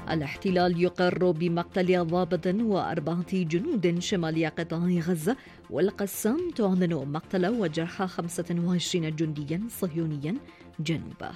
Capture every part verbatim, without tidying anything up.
الاحتلال يقر بمقتل ضابط وأربعة جنود شمال قطاع غزة، والقسام تعلن مقتل وجرح خمسة وعشرين جنديا صهيونيا جنوبه.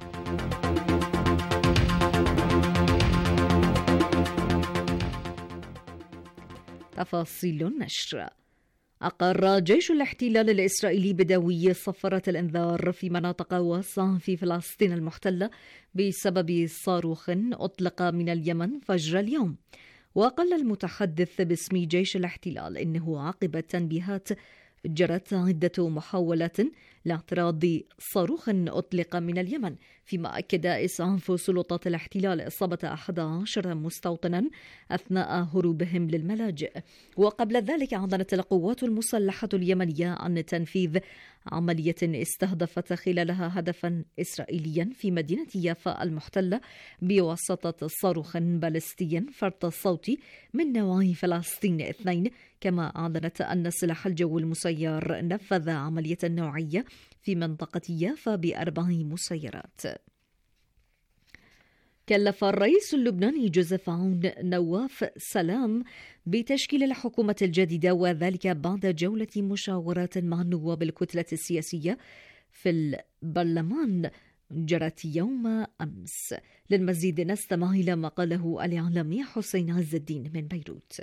تفاصيل النشر. أقر جيش الاحتلال الإسرائيلي بدوي صفارة الإنذار في مناطق واسعة في فلسطين المحتلة بسبب صاروخ أطلق من اليمن فجر اليوم. وقال المتحدث باسم جيش الاحتلال إنه عقب تنبيهات جرت عدة محاولات لاعتراض صاروخ أطلق من اليمن، فيما أكد إسعاف سلطات الاحتلال إصابة أحد عشر مستوطنا أثناء هروبهم للملاجئ. وقبل ذلك أعلنت القوات المسلحة اليمنية عن تنفيذ عملية استهدفت خلالها هدفا إسرائيليا في مدينة يافا المحتلة بواسطة صاروخ باليستي فرط صوتي من نوع فلسطين اثنين. كما أعلنت أن سلاح الجو المسير نفذ عملية نوعية في منطقة يافا بأربع مسيرات. كلف الرئيس اللبناني جوزيف عون نواف سلام بتشكيل الحكومة الجديدة، وذلك بعد جولة مشاورات مع النواب الكتلة السياسية في البرلمان جرت يوم أمس. للمزيد نستمع إلى ما قاله الإعلامي حسين عز الدين من بيروت.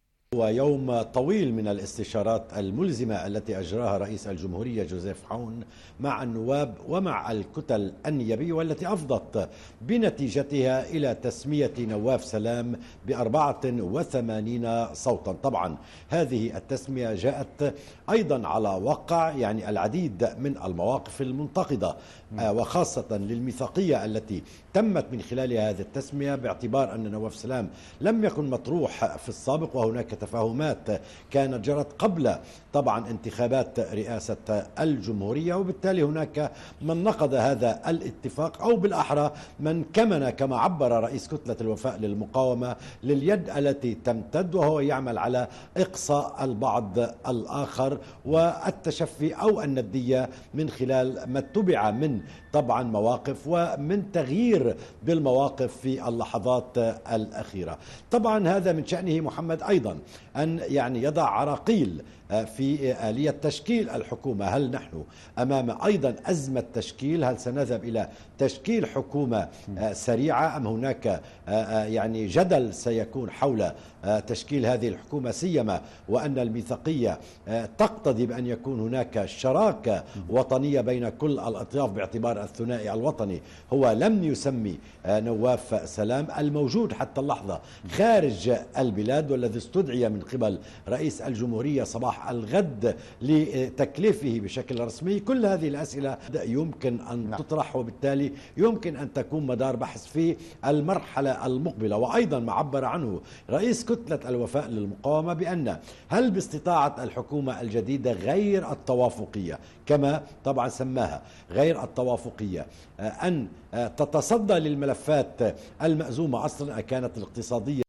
ويوم طويل من الاستشارات الملزمة التي أجراها رئيس الجمهورية جوزيف عون مع النواب ومع الكتل النيابية، والتي أفضت بنتيجتها إلى تسمية نواف سلام بأربعة وثمانين صوتا. طبعا هذه التسمية جاءت أيضا على وقع يعني العديد من المواقف المنتقدة، وخاصة للميثاقية التي تمت من خلالها هذه التسمية، باعتبار أن نواف سلام لم يكن مطروح في السابق، وهناك تفاهمات كانت جرت قبل طبعا انتخابات رئاسة الجمهورية، وبالتالي هناك من نقض هذا الاتفاق، أو بالأحرى من كمن كما عبر رئيس كتلة الوفاء للمقاومة لليد التي تمتد، وهو يعمل على إقصاء البعض الآخر والتشفي أو الندية من خلال ما اتبع من طبعا مواقف ومن تغيير بالمواقف في اللحظات الأخيرة. طبعا هذا من شأنه محمد أيضا أن يعني يضع عراقيل في آلية تشكيل الحكومة. هل نحن أمام أيضا أزمة تشكيل؟ هل سنذهب إلى تشكيل حكومة سريعة، أم هناك يعني جدل سيكون حول تشكيل هذه الحكومة، سيما وأن الميثاقية تقتضي بأن يكون هناك شراكة وطنية بين كل الأطياف، باعتبار الثنائي الوطني هو لم يسمي نواف سلام الموجود حتى اللحظة خارج البلاد، والذي استدعي من قبل رئيس الجمهورية صباح الغد لتكليفه بشكل رسمي. كل هذه الأسئلة يمكن أن تطرح، وبالتالي يمكن أن تكون مدار بحث في المرحلة المقبلة. وأيضا ما عبر عنه رئيس كتلة الوفاء للمقاومة بأن هل باستطاعة الحكومة الجديدة غير التوافقية، كما طبعا سماها غير التوافقية، أن تتصدى للملفات المأزومة أصلا كانت الاقتصادية.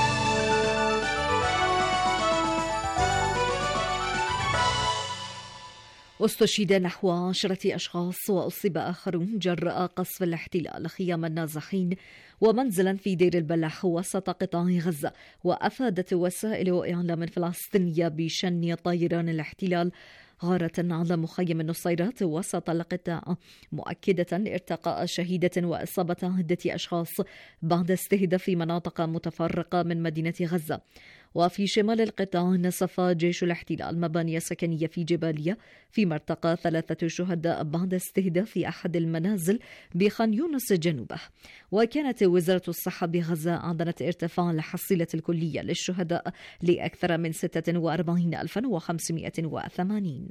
استشهد نحو عشرة أشخاص وأصيب آخرون جراء قصف الاحتلال خيام النازحين ومنزلا في دير البلح وسط قطاع غزة. وأفادت وسائل إعلام فلسطينية بشن طيران الاحتلال غارة على مخيم النصيرات وسط القطاع، مؤكدة ارتقاء شهيدة وإصابة عدة أشخاص بعد استهداف مناطق متفرقة من مدينة غزة. وفي شمال القطاع نسف جيش الاحتلال مباني سكنية في جباليا، فيما ارتقى ثلاثة شهداء بعد استهداف أحد المنازل بخان يونس جنوبه. وكانت وزارة الصحة بغزة أعلنت ارتفاع الحصيلة الكلية للشهداء لأكثر من ستة وأربعين ألفا وخمسمائة وثمانين.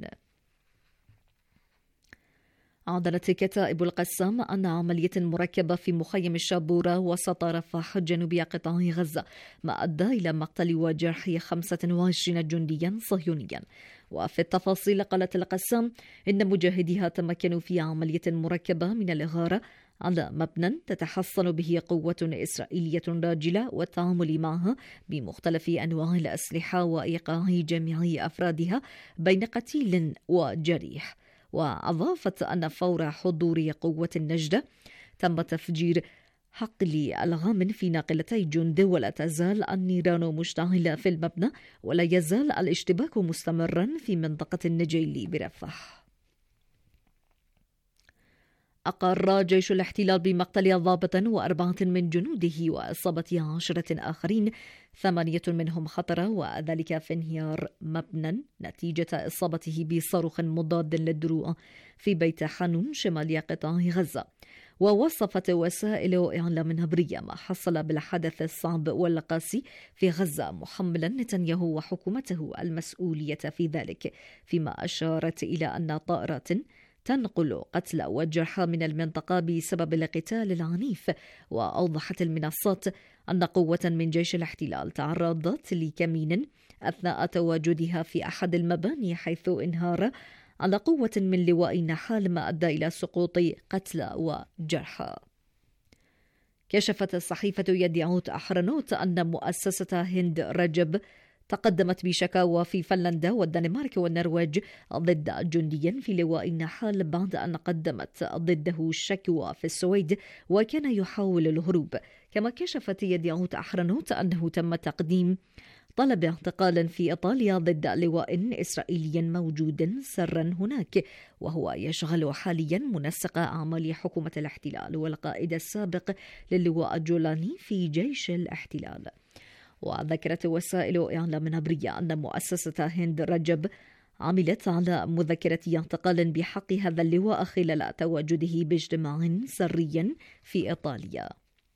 أعلنت كتائب القسام أن عملية مركبة في مخيم الشابورة وسط رفح جنوب قطاع غزة ما أدى إلى مقتل وجرح خمسة وعشرين جنديا صهيونيا. وفي التفاصيل قالت القسام إن مجاهديها تمكنوا في عملية مركبة من الإغارة على مبنى تتحصن به قوة إسرائيلية راجلة والتعامل معها بمختلف أنواع الأسلحة وإيقاع جميع أفرادها بين قتيل وجريح. وأضافت أن فور حضور قوة النجدة تم تفجير حقل الغام في ناقلتي جند، ولا تزال النيران مشتعلة في المبنى، ولا يزال الاشتباك مستمرا في منطقة النجيل برفح. أقر جيش الاحتلال بمقتل ضابط وأربعة من جنوده وإصابة عشرة آخرين، ثمانية منهم خطر، وذلك في انهيار مبنى نتيجة إصابته بصاروخ مضاد للدروع في بيت حانون شمال قطاع غزة. ووصفت وسائل إعلام نبرية ما حصل بالحدث الصعب والقاسي في غزة، محملا نتنياهو وحكومته المسؤولية في ذلك، فيما أشارت إلى أن طائرات تنقل قتلى وجرحى من المنطقة بسبب القتال العنيف. وأوضحت المنصات أن قوة من جيش الاحتلال تعرضت لكمين أثناء تواجدها في أحد المباني، حيث انهار على قوة من لواء نحال، ما أدى إلى سقوط قتلى وجرحى. كشفت الصحيفة يدعوت أحرنوت أن مؤسسة هند رجب تقدمت بشكاوى في فنلندا والدنمارك والنرويج ضد جندي في لواء النحال بعد أن قدمت ضده شكوى في السويد وكان يحاول الهروب. كما كشفت يدعوت أحرنوت أنه تم تقديم طلب اعتقال في إيطاليا ضد لواء إسرائيلي موجود سرا هناك، وهو يشغل حاليا منسق أعمال حكومة الاحتلال والقائد السابق للواء جولاني في جيش الاحتلال. وذكرت وسائل إعلام نبرية أن مؤسسة هند رجب عملت على مذكرة اعتقال بحق هذا اللواء خلال تواجده باجتماع سري في إيطاليا.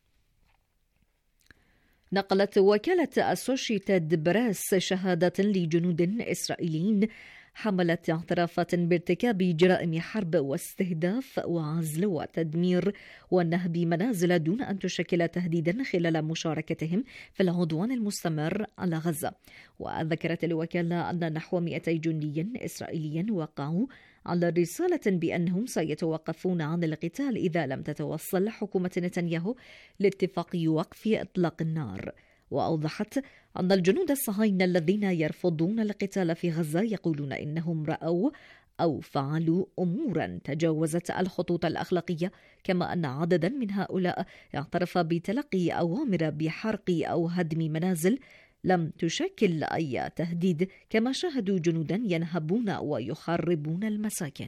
نقلت وكالة أسوشيتد بريس شهادة لجنود إسرائيليين حملت اعترافات بارتكاب جرائم حرب واستهداف وعزل وتدمير ونهب منازل دون أن تشكل تهديدا خلال مشاركتهم في العدوان المستمر على غزة. وذكرت الوكالة أن نحو مئتي جندي إسرائيلي وقعوا على رسالة بأنهم سيتوقفون عن القتال إذا لم تتوصل حكومة نتنياهو لاتفاق وقف إطلاق النار. وأوضحت أن الجنود الصهاينة الذين يرفضون القتال في غزة يقولون إنهم رأوا أو فعلوا أمورا تجاوزت الخطوط الأخلاقية، كما أن عددا من هؤلاء اعترف بتلقي أوامر بحرق أو هدم منازل لم تشكل أي تهديد، كما شاهدوا جنودا ينهبون ويخربون المساكن.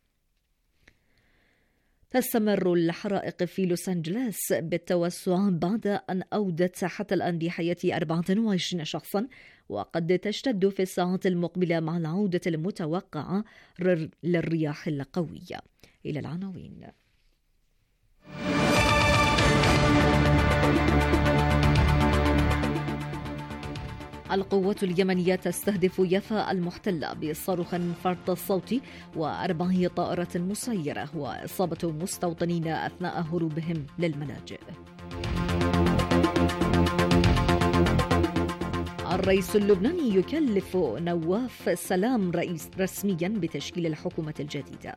تستمر الحرائق في لوس أنجلوس بالتوسع بعد أن أودت حتى الآن بحياة أربعة وعشرين شخصا، وقد تشتد في الساعات المقبلة مع العودة المتوقعة للرياح القوية. إلى العناوين. القوات اليمنية تستهدف يافا المحتلة بصاروخ فرط الصوت وأربع طائرات مسيرة وإصابة مستوطنين أثناء هروبهم للملاجئ. الرئيس اللبناني يكلف نواف سلام رئيس رسميا بتشكيل الحكومة الجديدة.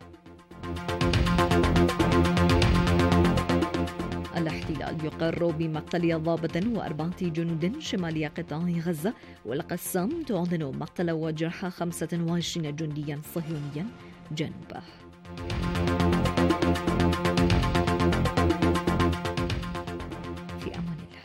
الاحتلال يقر بمقتل ضابط وأربعة جنود شمال قطاع غزة، والقسام تعلن مقتل وجرح خمسة وعشرين جنديا صهيونيا جنبه. في أمان الله.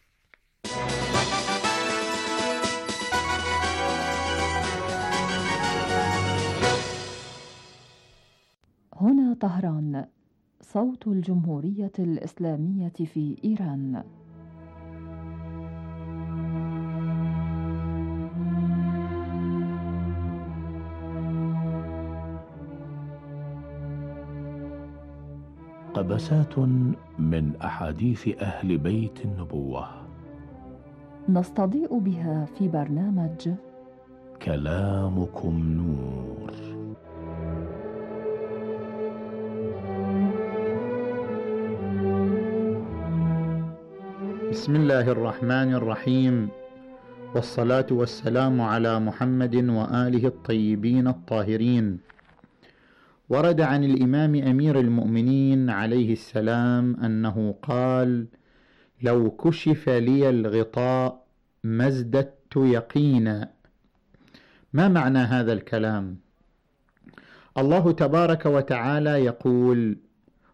هنا طهران، صوت الجمهورية الإسلامية في إيران. قبسات من أحاديث أهل بيت النبوة نستضيء بها في برنامج كلامكم نور. بسم الله الرحمن الرحيم، والصلاة والسلام على محمد وآله الطيبين الطاهرين. ورد عن الإمام أمير المؤمنين عليه السلام أنه قال: لو كشف لي الغطاء ما ازددت يقينا. ما معنى هذا الكلام؟ الله تبارك وتعالى يقول: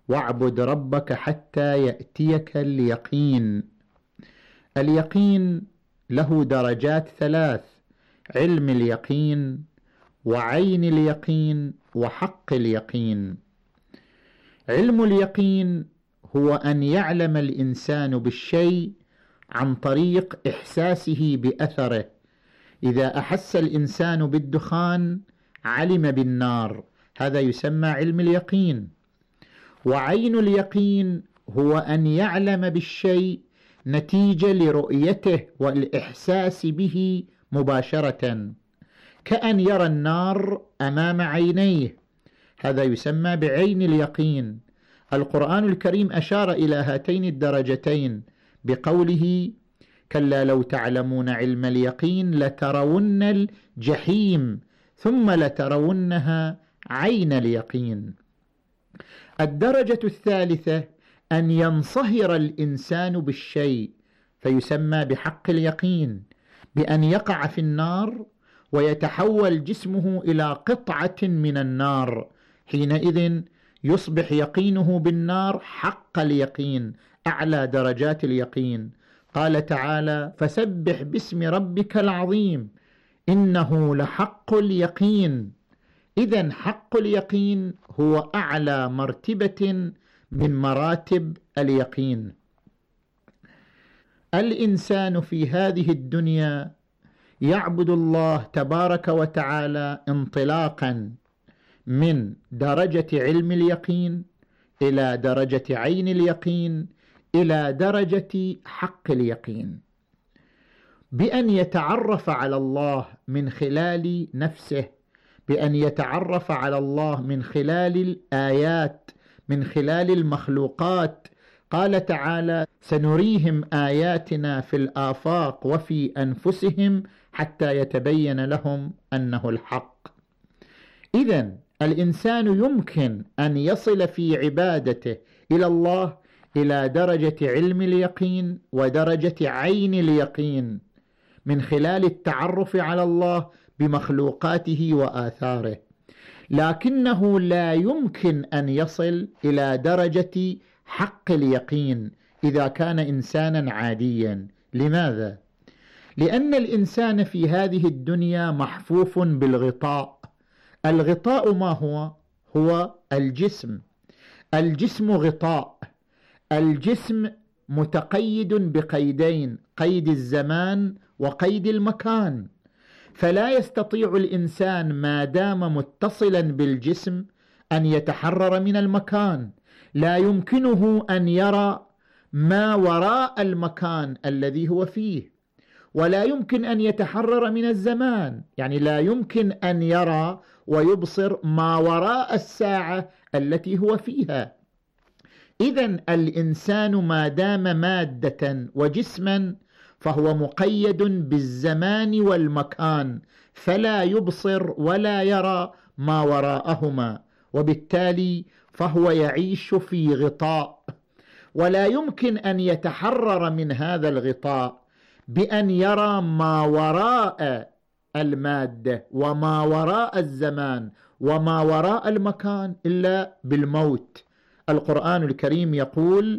واعبد ربك حتى يأتيك اليقين. اليقين له درجات ثلاث: علم اليقين، وعين اليقين، وحق اليقين. علم اليقين هو أن يعلم الإنسان بالشيء عن طريق إحساسه بأثره. إذا أحس الإنسان بالدخان علم بالنار، هذا يسمى علم اليقين. وعين اليقين هو أن يعلم بالشيء نتيجة لرؤيته والإحساس به مباشرة، كأن يرى النار أمام عينيه، هذا يسمى بعين اليقين. القرآن الكريم أشار إلى هاتين الدرجتين بقوله: كلا لو تعلمون علم اليقين لترون الجحيم ثم لترونها عين اليقين. الدرجة الثالثة أن ينصهر الإنسان بالشيء، فيسمى بحق اليقين، بأن يقع في النار ويتحول جسمه إلى قطعة من النار، حينئذ يصبح يقينه بالنار حق اليقين، أعلى درجات اليقين. قال تعالى: فسبح باسم ربك العظيم إنه لحق اليقين. إذن حق اليقين هو أعلى مرتبة من مراتب اليقين. الإنسان في هذه الدنيا يعبد الله تبارك وتعالى انطلاقا من درجة علم اليقين إلى درجة عين اليقين إلى درجة حق اليقين، بأن يتعرف على الله من خلال نفسه، بأن يتعرف على الله من خلال الآيات، من خلال المخلوقات. قال تعالى: سنريهم آياتنا في الآفاق وفي أنفسهم حتى يتبين لهم أنه الحق. إذن الإنسان يمكن أن يصل في عبادته إلى الله إلى درجة علم اليقين ودرجة عين اليقين من خلال التعرف على الله بمخلوقاته وآثاره، لكنه لا يمكن أن يصل إلى درجة حق اليقين إذا كان إنسانا عاديا. لماذا؟ لأن الإنسان في هذه الدنيا محفوف بالغطاء. الغطاء ما هو؟ هو الجسم. الجسم غطاء، الجسم متقيد بقيدين: قيد الزمان وقيد المكان. فلا يستطيع الإنسان ما دام متصلا بالجسم أن يتحرر من المكان، لا يمكنه أن يرى ما وراء المكان الذي هو فيه، ولا يمكن أن يتحرر من الزمان، يعني لا يمكن أن يرى ويبصر ما وراء الساعة التي هو فيها. إذن الإنسان ما دام مادة وجسما فهو مقيد بالزمان والمكان، فلا يبصر ولا يرى ما وراءهما، وبالتالي فهو يعيش في غطاء، ولا يمكن أن يتحرر من هذا الغطاء بأن يرى ما وراء المادة وما وراء الزمان وما وراء المكان إلا بالموت. القرآن الكريم يقول: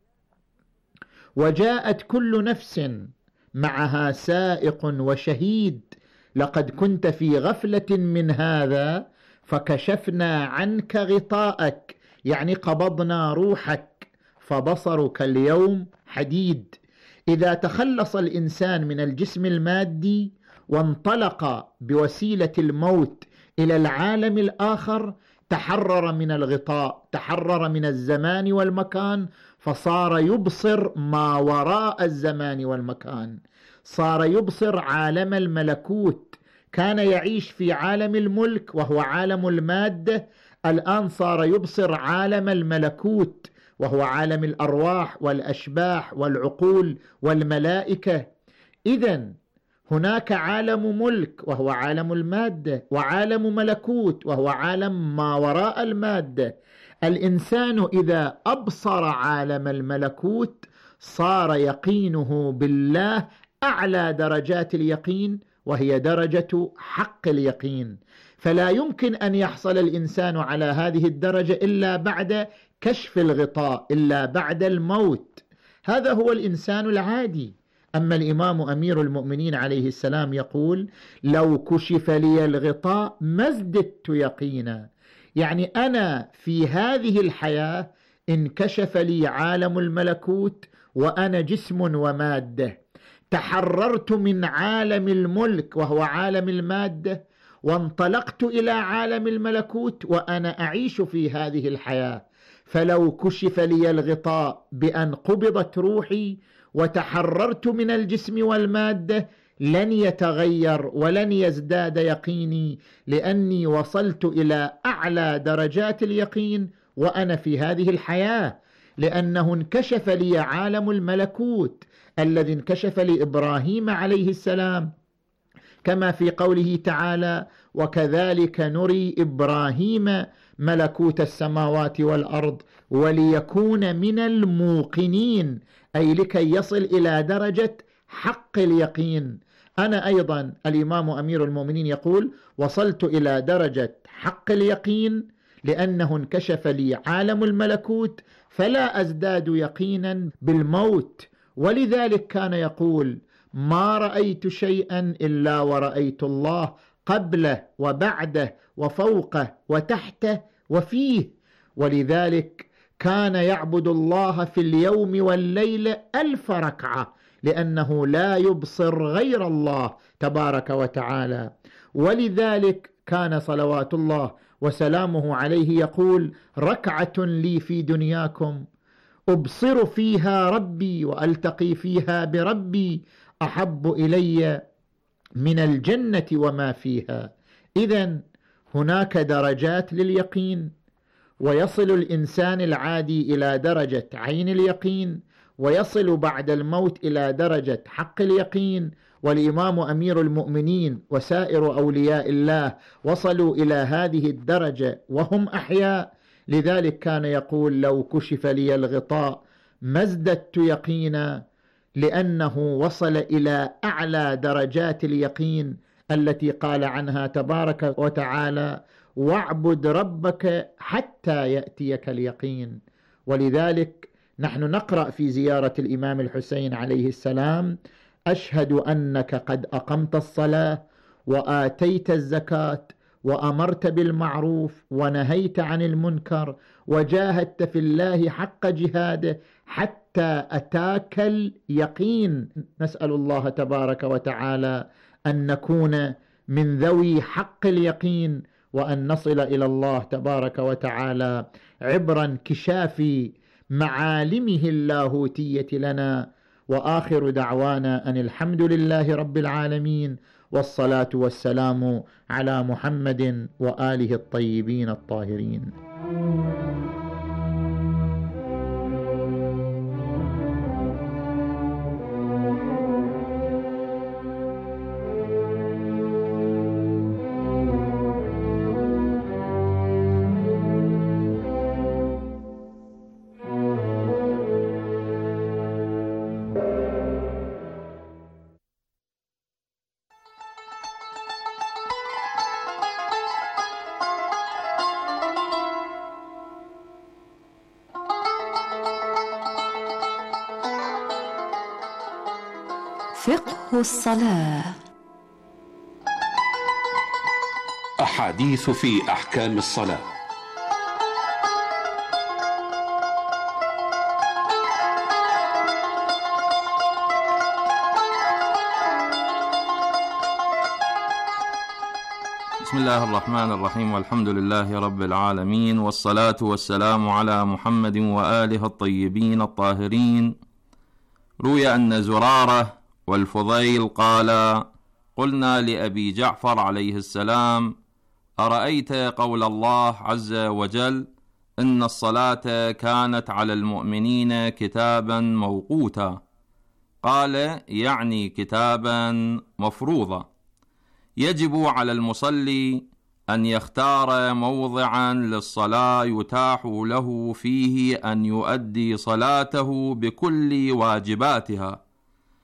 وجاءت كل نفس معها سائق وشهيد لقد كنت في غفلة من هذا فكشفنا عنك غطاءك، يعني قبضنا روحك فبصرك اليوم حديد. إذا تخلص الإنسان من الجسم المادي وانطلق بوسيلة الموت إلى العالم الآخر تحرر من الغطاء، تحرر من الزمان والمكان، فصار يبصر ما وراء الزمان والمكان، صار يبصر عالم الملكوت. كان يعيش في عالم الملك وهو عالم المادة، الآن صار يبصر عالم الملكوت وهو عالم الأرواح والأشباح والعقول والملائكة. إذن هناك عالم ملك وهو عالم المادة، وعالم ملكوت وهو عالم ما وراء المادة. الإنسان إذا أبصر عالم الملكوت صار يقينه بالله أعلى درجات اليقين، وهي درجة حق اليقين. فلا يمكن أن يحصل الإنسان على هذه الدرجة إلا بعد كشف الغطاء إلا بعد الموت. هذا هو الإنسان العادي. أما الإمام أمير المؤمنين عليه السلام يقول: لو كشف لي الغطاء ما ازددت يقينا. يعني أنا في هذه الحياة انكشف لي عالم الملكوت وأنا جسم ومادة، تحررت من عالم الملك وهو عالم المادة وانطلقت إلى عالم الملكوت وأنا أعيش في هذه الحياة. فلو كشف لي الغطاء بأن قبضت روحي وتحررت من الجسم والمادة لن يتغير ولن يزداد يقيني، لأني وصلت إلى أعلى درجات اليقين وأنا في هذه الحياة، لأنه انكشف لي عالم الملكوت الذي انكشف لإبراهيم عليه السلام، كما في قوله تعالى: وكذلك نري إبراهيم ملكوت السماوات والأرض وليكون من الموقنين، أي لكي يصل إلى درجة حق اليقين. أنا أيضا الإمام أمير المؤمنين يقول: وصلت إلى درجة حق اليقين لأنه انكشف لي عالم الملكوت، فلا أزداد يقينا بالموت. ولذلك كان يقول: ما رأيت شيئا إلا ورأيت الله قبله وبعده وفوقه وتحته وفيه. ولذلك كان يعبد الله في اليوم والليل ألف ركعة، لأنه لا يبصر غير الله تبارك وتعالى. ولذلك كان صلوات الله وسلامه عليه يقول: ركعة لي في دنياكم أبصر فيها ربي وألتقي فيها بربي أحب إلي من الجنة وما فيها. إذن هناك درجات لليقين، ويصل الإنسان العادي إلى درجة عين اليقين، ويصل بعد الموت إلى درجة حق اليقين. والإمام أمير المؤمنين وسائر أولياء الله وصلوا إلى هذه الدرجة وهم أحياء. لذلك كان يقول: لو كشف لي الغطاء ما ازددت يقينا، لأنه وصل إلى أعلى درجات اليقين التي قال عنها تبارك وتعالى: واعبد ربك حتى يأتيك اليقين. ولذلك نحن نقرأ في زيارة الإمام الحسين عليه السلام: أشهد أنك قد أقمت الصلاة وآتيت الزكاة وأمرت بالمعروف ونهيت عن المنكر وجاهدت في الله حق جهاده حتى أتاك اليقين. نسأل الله تبارك وتعالى أن نكون من ذوي حق اليقين، وأن نصل إلى الله تبارك وتعالى عبر انكشاف معالمه اللاهوتية لنا. وآخر دعوانا أن الحمد لله رب العالمين، والصلاة والسلام على محمد وآله الطيبين الطاهرين. فقه الصلاة. أحاديث في أحكام الصلاة. بسم الله الرحمن الرحيم، والحمد لله رب العالمين، والصلاة والسلام على محمد وآله الطيبين الطاهرين. روي أن زرارة والفضيل قال: قلنا لأبي جعفر عليه السلام: أرأيت قول الله عز وجل: إن الصلاة كانت على المؤمنين كتابا موقوتا؟ قال: يعني كتابا مفروضا، يجب على المصلي أن يختار موضعا للصلاة يتاح له فيه أن يؤدي صلاته بكل واجباتها،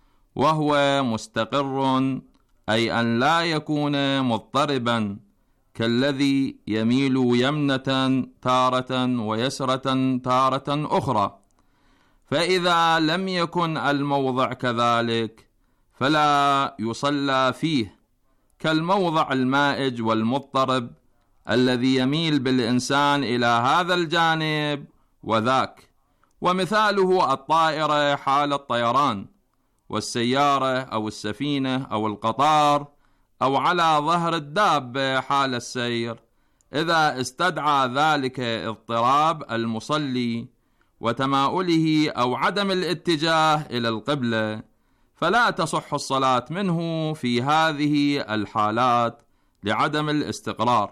وهو مستقر، أي أن لا يكون مضطربا كالذي يميل يمنة تارة ويسرة تارة أخرى. فإذا لم يكن الموضع كذلك فلا يصلى فيه، كالموضع المائج والمضطرب الذي يميل بالإنسان إلى هذا الجانب وذاك، ومثاله الطائرة حال الطيران، والسيارة أو السفينة أو القطار، أو على ظهر الدابة حال السير، إذا استدعى ذلك اضطراب المصلي وتماؤله أو عدم الاتجاه إلى القبلة، فلا تصح الصلاة منه في هذه الحالات لعدم الاستقرار.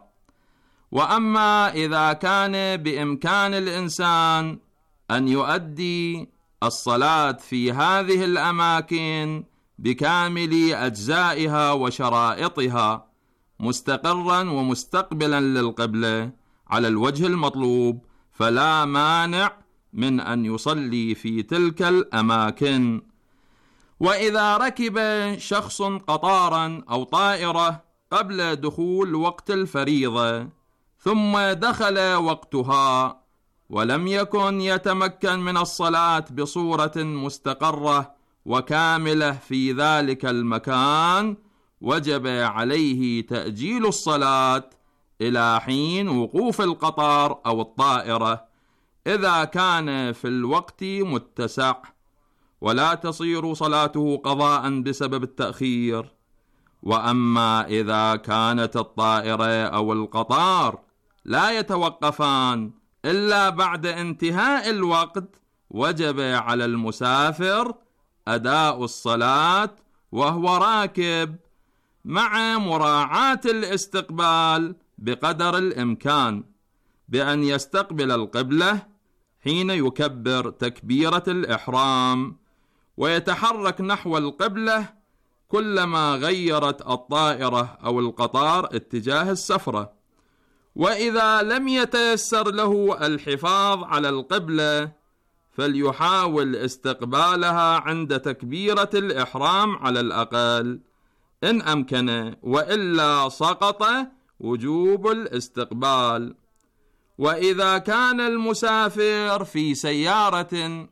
وأما إذا كان بإمكان الإنسان أن يؤدي الصلاة في هذه الأماكن بكامل أجزائها وشرائطها مستقرا ومستقبلا للقبلة على الوجه المطلوب، فلا مانع من أن يصلي في تلك الأماكن. وإذا ركب شخص قطارا أو طائرة قبل دخول وقت الفريضة ثم دخل وقتها ولم يكن يتمكن من الصلاة بصورة مستقرة وكاملة في ذلك المكان، وجب عليه تأجيل الصلاة إلى حين وقوف القطار أو الطائرة إذا كان في الوقت متسع، ولا تصير صلاته قضاء بسبب التأخير. وأما إذا كانت الطائرة أو القطار لا يتوقفان إلا بعد انتهاء الوقت، وجب على المسافر أداء الصلاة وهو راكب مع مراعاة الاستقبال بقدر الإمكان، بأن يستقبل القبلة حين يكبر تكبيرة الإحرام، ويتحرك نحو القبلة كلما غيرت الطائرة أو القطار اتجاه السفرة. وإذا لم يتيسر له الحفاظ على القبلة فليحاول استقبالها عند تكبيرة الإحرام على الأقل إن أمكن، وإلا سقط وجوب الاستقبال. وإذا كان المسافر في سيارة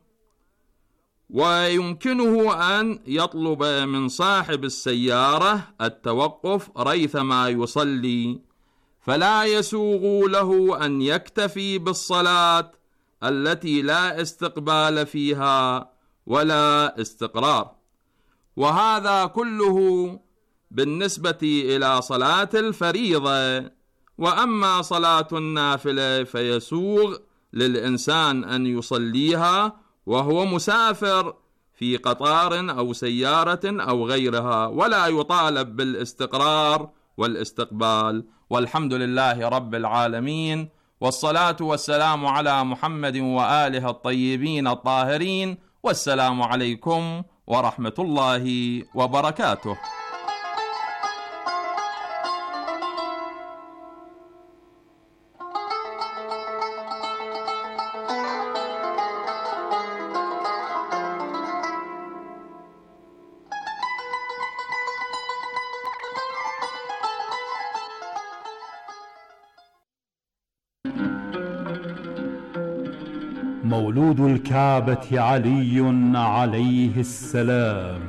ويمكنه أن يطلب من صاحب السيارة التوقف ريثما يصلي، فلا يسوغ له أن يكتفي بالصلاة التي لا استقبال فيها ولا استقرار. وهذا كله بالنسبة إلى صلاة الفريضة. وأما صلاة النافلة فيسوغ للإنسان أن يصليها وهو مسافر في قطار أو سيارة أو غيرها، ولا يطالب بالاستقرار والاستقبال. والحمد لله رب العالمين، والصلاة والسلام على محمد وآله الطيبين الطاهرين، والسلام عليكم ورحمة الله وبركاته. مولود الكعبة علي عليه السلام.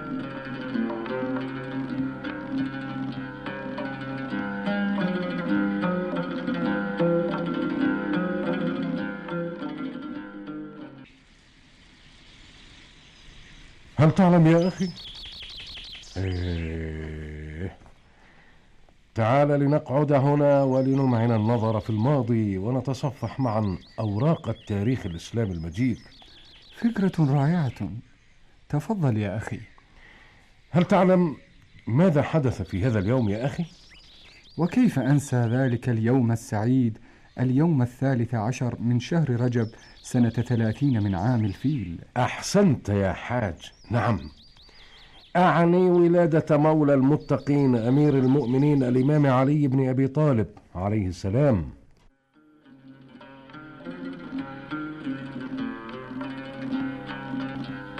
هل تعلم يا أخي؟ إيه. تعال لنقعد هنا ولنمعن النظر في الماضي ونتصفح معا أوراق التاريخ الإسلامي المجيد. فكرة رائعة، تفضل يا أخي. هل تعلم ماذا حدث في هذا اليوم يا أخي؟ وكيف أنسى ذلك اليوم السعيد، اليوم الثالث عشر من شهر رجب سنة ثلاثين من عام الفيل. أحسنت يا حاج، نعم، أعني ولادة مولى المتقين أمير المؤمنين الإمام علي بن أبي طالب عليه السلام.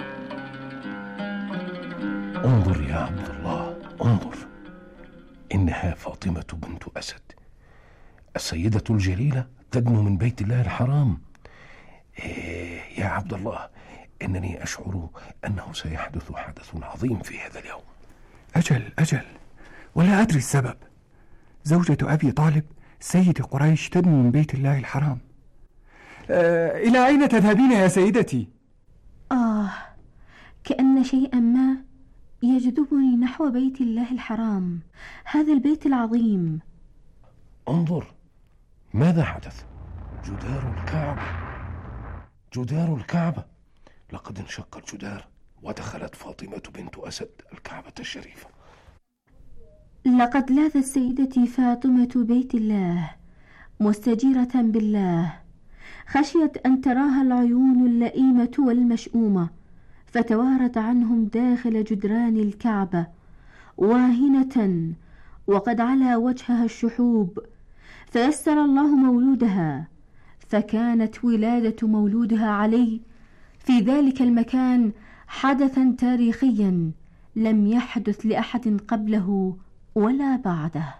انظر يا عبد الله، انظر، إن إنها فاطمة بنت أسد، السيدة الجليلة تدنو من بيت الله الحرام. إيه يا عبد الله، إنني أشعر أنه سيحدث حدث عظيم في هذا اليوم. أجل أجل، ولا أدري السبب. زوجة أبي طالب سيد قريش تدنو من بيت الله الحرام. أه إلى أين تذهبين يا سيدتي؟ آه، كأن شيئا ما يجذبني نحو بيت الله الحرام، هذا البيت العظيم. انظر ماذا حدث. جدار الكعبة، جدار الكعبة، لقد انشق الجدار ودخلت فاطمة بنت أسد الكعبة الشريفة. لقد لاذت سيدتي فاطمة بيت الله مستجيرة بالله، خشيت أن تراها العيون اللئيمة والمشؤومة، فتوارت عنهم داخل جدران الكعبة واهنة وقد علا وجهها الشحوب، فيسر الله مولودها، فكانت ولادة مولودها علي في ذلك المكان حدثا تاريخيا لم يحدث لأحد قبله ولا بعده.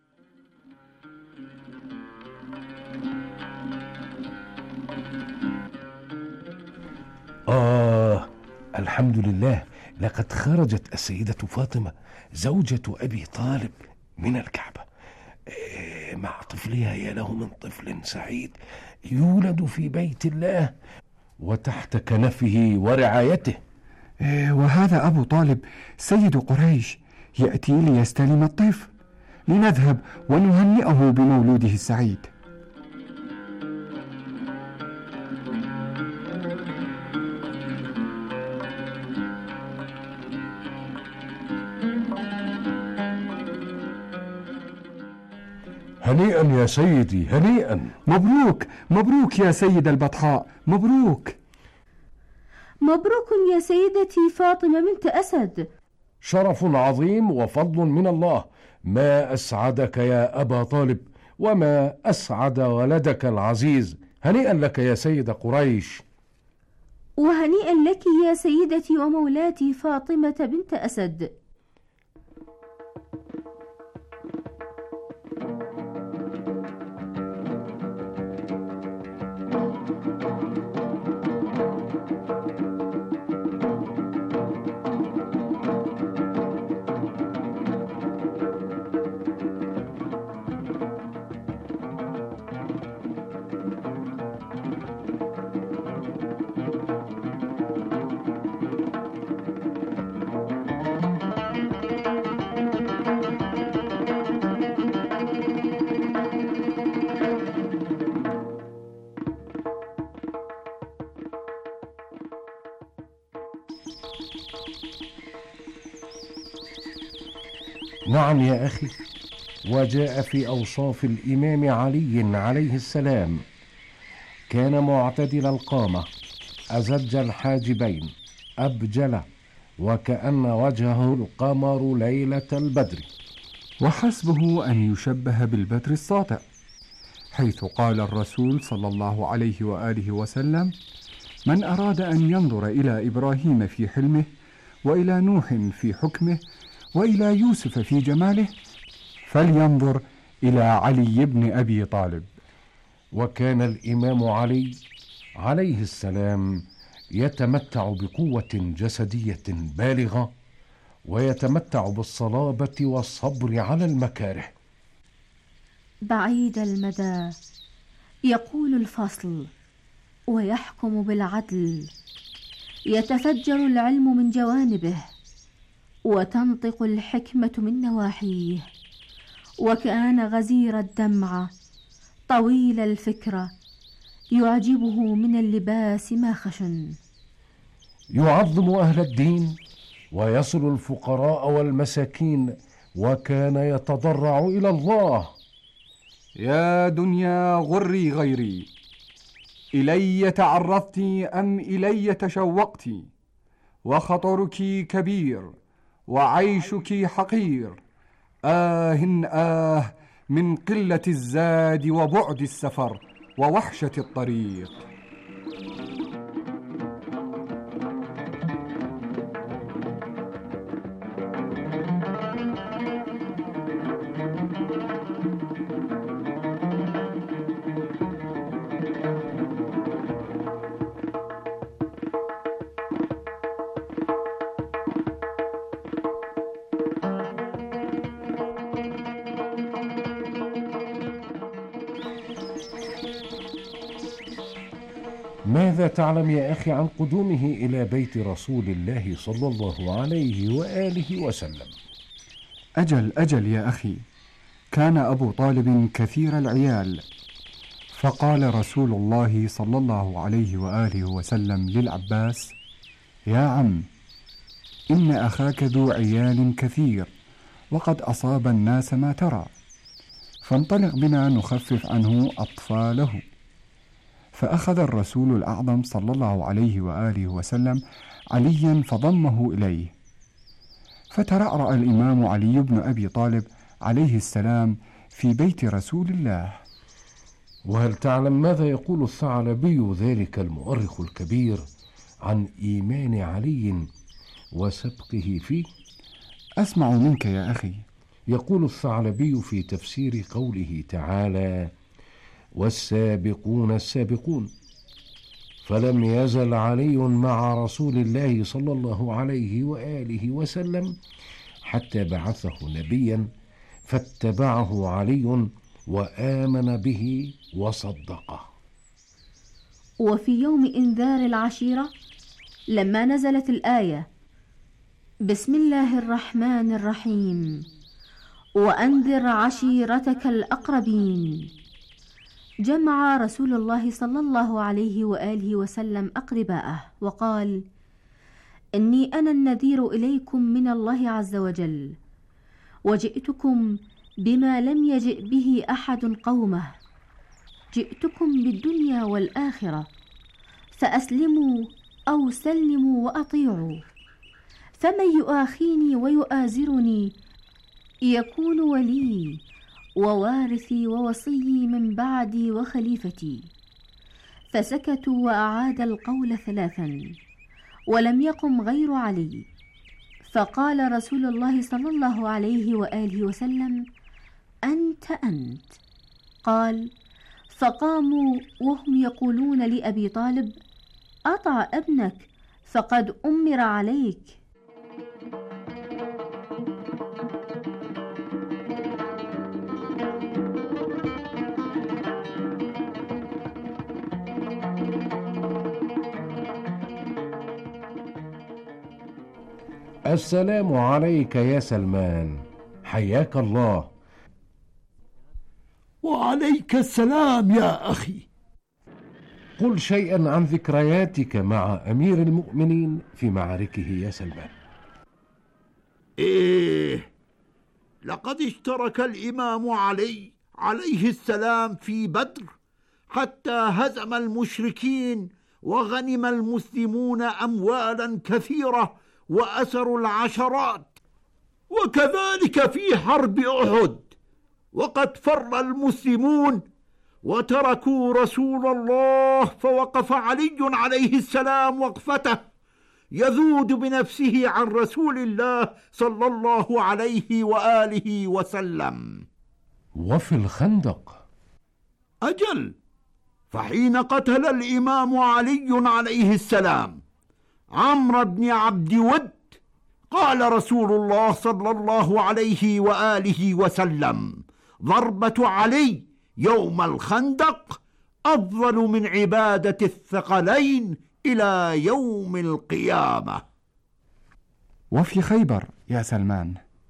آه الحمد لله، لقد خرجت السيدة فاطمة زوجة أبي طالب من الكعبة إيه مع طفلها، يا له من طفل سعيد يولد في بيت الله وتحت كنفه ورعايته. إيه وهذا أبو طالب سيد قريش يأتي ليستلم الطفل، لنذهب ونهنئه بمولوده السعيد. هنيئا يا سيدي، هنيئا. مبروك مبروك يا سيد البطحاء، مبروك مبروك يا سيدتي فاطمة بنت أسد. شرف عظيم وفضل من الله، ما أسعدك يا أبا طالب وما أسعد ولدك العزيز. هنيئا لك يا سيد قريش. وهنيئا لك يا سيدتي ومولاتي فاطمة بنت أسد. نعم يا أخي، وجاء في أوصاف الإمام علي عليه السلام: كان معتدل القامة، أزج الحاجبين، أبجل، وكأن وجهه القمر ليلة البدر. وحسبه أن يشبه بالبدر الساطع، حيث قال الرسول صلى الله عليه وآله وسلم: من أراد أن ينظر إلى إبراهيم في حلمه، وإلى نوح في حكمه، وإلى يوسف في جماله، فلينظر إلى علي بن أبي طالب. وكان الإمام علي عليه السلام يتمتع بقوة جسدية بالغة، ويتمتع بالصلابة والصبر على المكاره. بعيد المدى يقول الفصل ويحكم بالعدل، يتفجر العلم من جوانبه، وتنطق الحكمة من نواحيه. وكان غزير الدمعة طويل الفكرة، يعجبه من اللباس ما خشن. يعظم أهل الدين ويصل الفقراء والمساكين، وكان يتضرع إلى الله: يا دنيا غري غيري، إلي تعرضت أم إلي تشوقت؟ وخطرك كبير وعيشك حقير، آه آه من قلة الزاد وبعد السفر ووحشة الطريق. ماذا تعلم يا أخي عن قدومه إلى بيت رسول الله صلى الله عليه وآله وسلم؟ أجل أجل يا أخي، كان أبو طالب كثير العيال، فقال رسول الله صلى الله عليه وآله وسلم للعباس: يا عم، إن أخاك ذو عيال كثير وقد أصاب الناس ما ترى، فانطلق بنا نخفف عنه أطفاله. فأخذ الرسول الأعظم صلى الله عليه وآله وسلم عليا فضمه إليه، فترأرأ الإمام علي بن أبي طالب عليه السلام في بيت رسول الله. وهل تعلم ماذا يقول الثعلبي ذلك المؤرخ الكبير عن إيمان علي وسبقه فيه؟ أسمع منك يا أخي. يقول الثعلبي في تفسير قوله تعالى: والسابقون السابقون، فلم يزل علي مع رسول الله صلى الله عليه وآله وسلم حتى بعثه نبيا، فاتبعه علي وآمن به وصدقه. وفي يوم إنذار العشيرة لما نزلت الآية: بسم الله الرحمن الرحيم، وأنذر عشيرتك الأقربين، جمع رسول الله صلى الله عليه وآله وسلم أقرباءه وقال: إني أنا النذير إليكم من الله عز وجل، وجئتكم بما لم يجئ به أحد قومه، جئتكم بالدنيا والآخرة، فأسلموا أو سلموا وأطيعوا، فمن يؤاخيني ويؤازرني يكون ولي ووارثي ووصي من بعدي وخليفتي. فسكتوا وأعاد القول ثلاثا، ولم يقم غير علي، فقال رسول الله صلى الله عليه وآله وسلم: أنت أنت. قال: فقاموا وهم يقولون لأبي طالب: أطع ابنك فقد أمر عليك. السلام عليك يا سلمان، حياك الله. وعليك السلام يا أخي. قل شيئا عن ذكرياتك مع أمير المؤمنين في معاركه يا سلمان. إيه، لقد اشترك الإمام علي عليه السلام في بدر حتى هزم المشركين وغنم المسلمون أموالا كثيرة وأسروا العشرات، وكذلك في حرب أحد، وقد فر المسلمون وتركوا رسول الله، فوقف علي عليه السلام وقفته يذود بنفسه عن رسول الله صلى الله عليه وآله وسلم. وفي الخندق؟ أجل، فحين قتل الإمام علي عليه السلام عمرو بن عبد ود، قال رسول الله صلى الله عليه وآله وسلم: ضربة علي يوم الخندق أفضل من عبادة الثقلين إلى يوم القيامة. وفي خيبر يا سلمان؟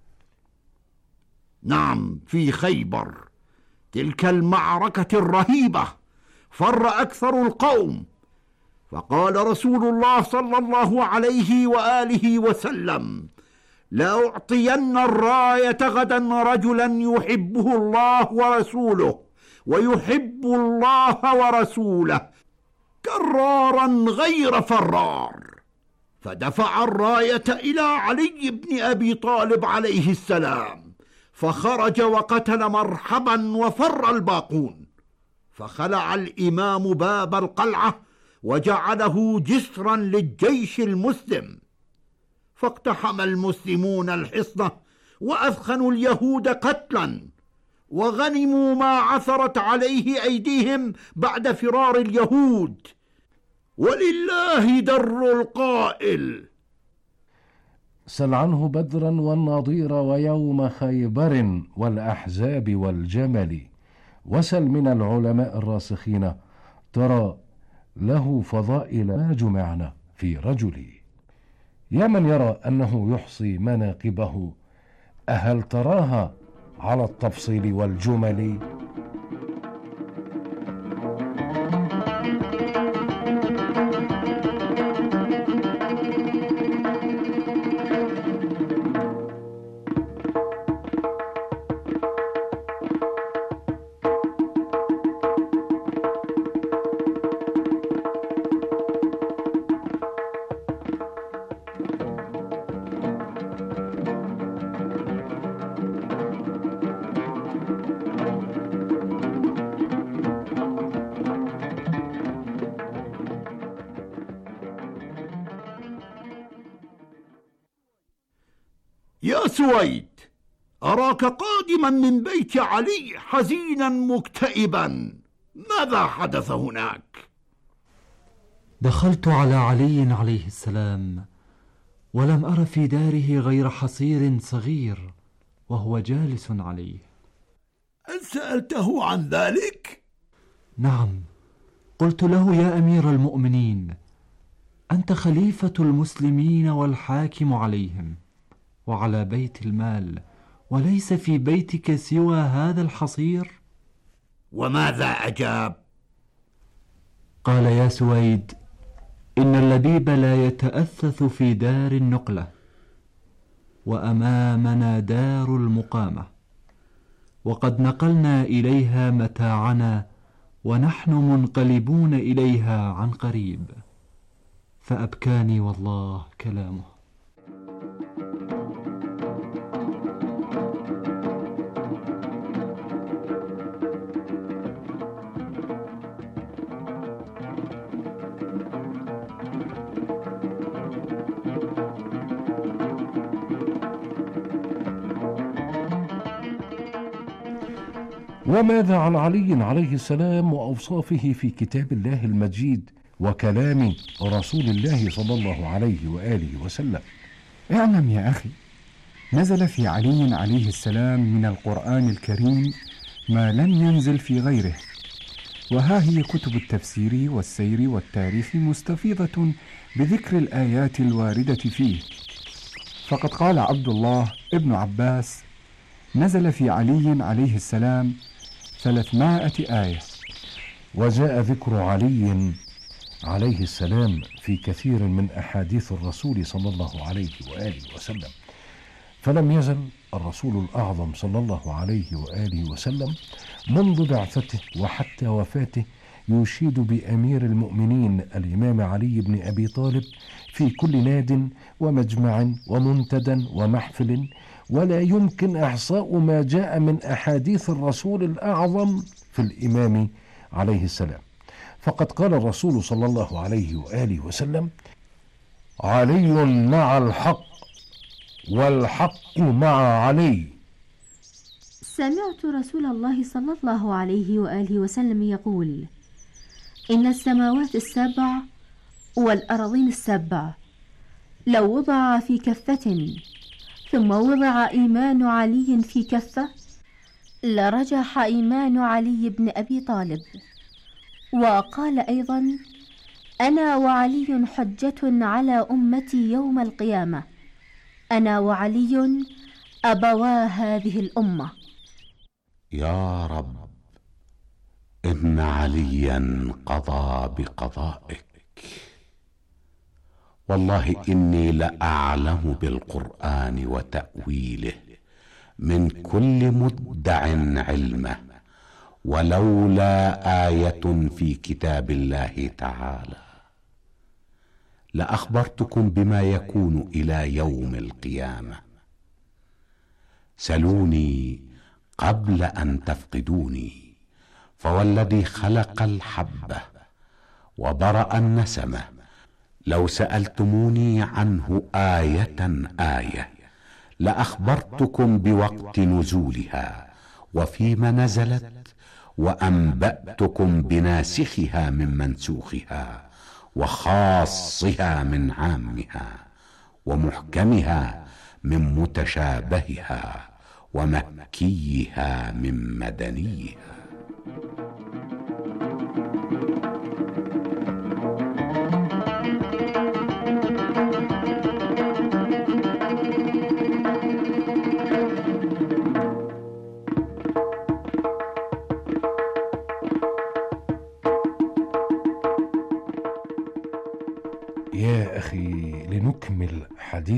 نعم، في خيبر، تلك المعركة الرهيبة، فر أكثر القوم، فقال رسول الله صلى الله عليه وآله وسلم: لأعطين الراية غدا رجلا يحبه الله ورسوله ويحب الله ورسوله، كرارا غير فرار. فدفع الراية إلى علي بن أبي طالب عليه السلام، فخرج وقتل مرحبا وفر الباقون، فخلع الإمام باب القلعة وجعله جسرا للجيش المسلم، فاقتحم المسلمون الحصنة وأثخنوا اليهود قتلا، وغنموا ما عثرت عليه أيديهم بعد فرار اليهود، ولله در القائل: سل عنه بدرا والنضير ويوم خيبر والأحزاب والجمل، وسل من العلماء الراسخين، ترى له فضائل ما جمعنا في رجل. يا من يرى أنه يحصي مناقبه، أهل تراها على التفصيل والجمل؟ يا سويد، أراك قادما من بيت علي حزينا مكتئبا، ماذا حدث هناك؟ دخلت على علي عليه السلام ولم أر في داره غير حصير صغير وهو جالس عليه. هل سألته عن ذلك؟ نعم، قلت له: يا أمير المؤمنين، أنت خليفة المسلمين والحاكم عليهم وعلى بيت المال، وليس في بيتك سوى هذا الحصير؟ وماذا أجاب؟ قال: يا سويد، إن اللبيب لا يتأثث في دار النقلة، وأمامنا دار المقامة، وقد نقلنا إليها متاعنا ونحن منقلبون إليها عن قريب. فأبكاني والله كلامه. وماذا عن علي عليه السلام وأوصافه في كتاب الله المجيد وكلام رسول الله صلى الله عليه وآله وسلم؟ اعلم يا أخي، نزل في علي عليه السلام من القرآن الكريم ما لم ينزل في غيره، وها هي كتب التفسير والسير والتاريخ مستفيضة بذكر الآيات الواردة فيه. فقد قال عبد الله ابن عباس: نزل في علي عليه السلام ثلاثمائة آية. وجاء ذكر علي عليه السلام في كثير من أحاديث الرسول صلى الله عليه وآله وسلم، فلم يزل الرسول الأعظم صلى الله عليه وآله وسلم منذ بعثته وحتى وفاته يشيد بأمير المؤمنين الإمام علي بن أبي طالب في كل ناد ومجمع ومنتدى ومحفل، ولا يمكن إحصاء ما جاء من أحاديث الرسول الأعظم في الإمام عليه السلام. فقد قال الرسول صلى الله عليه وآله وسلم: علي مع الحق والحق مع علي. سمعت رسول الله صلى الله عليه وآله وسلم يقول: إن السماوات السبع والأراضين السبع لو وضع في كفة ثم وضع إيمان علي في كفة لرجح إيمان علي بن أبي طالب. وقال أيضا: أنا وعلي حجة على أمتي يوم القيامة، أنا وعلي أبوا هذه الأمة. يا رب، إن عليا قضى بقضائك، والله إني لأعلم بالقرآن وتأويله من كل مدع علمه، ولولا آية في كتاب الله تعالى لأخبرتكم بما يكون إلى يوم القيامة. سلوني قبل أن تفقدوني، فوالذي خلق الحبة وبرأ النسمة لو سألتموني عنه آية آية لأخبرتكم بوقت نزولها وفيما نزلت، وأنبأتكم بناسخها من منسوخها، وخاصها من عامها، ومحكمها من متشابهها، ومكيها من مدنيها.